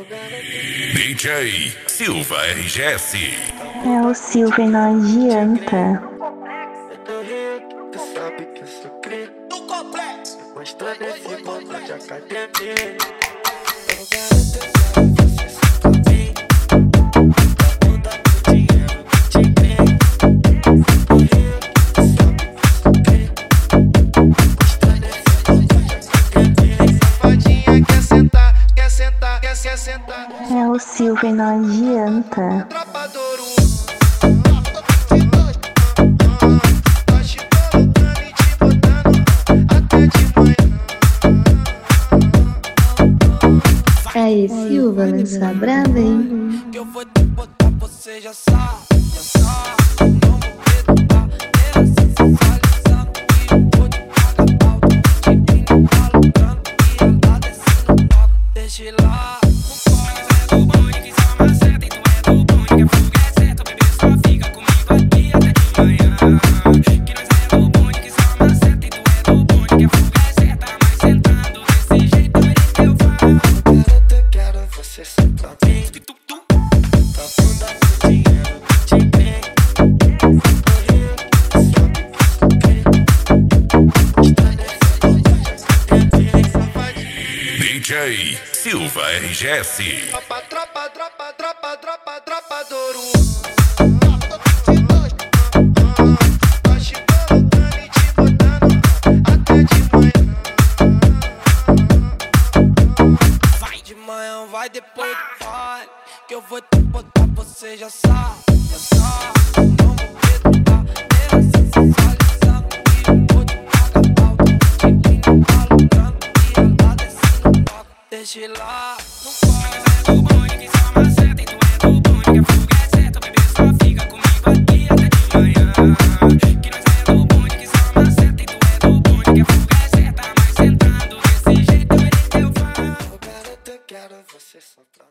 DJ Silva RGS. É o Silva e não adianta. No complexo. Mostrando esse mundo de academia. É o Silva e não adianta. Aí, Silva, lança brava, hein? Que eu vou te botar, você já sabe, já sabe. Não vou perdoar, era sensualizando. E eu vou te pagar pau. Te brindo, tá lucrando. E ela descendo o palco, deixa ele lá. No bonde que só maceta. E tu é do bonde que a fuga é certa. Bebê, só fica comigo aqui até de manhã. Que nós é do bonde que só maceta. E tu é do bonde que a fuga é certa. Mas sentando desse jeito aí que eu falo. Quero você só pra mim. Tá bunda com dinheiro, te bem. DJ Silva RGS. Tropa do Ouro. Tá te colocando e te botando até de manhã. Vai de manhã, vai depois do pai. Que eu vou te botar, você já sabe, já sabe. Não vou perdoar, era sensualizando. E eu vou te pagar pau. Te brindo, tá lucrando. E ela descendo o palco, deixa ele lá. No é do bonde que só maceta. E tu é do bonde que a fuga é certa. Bebê, só fica comigo aqui até de manhã. Que nós é do bonde que só maceta. E tu é do bonde que a fuga é certa. Mas sentando desse jeito aí que eu falo. Garota, eu quero você só pra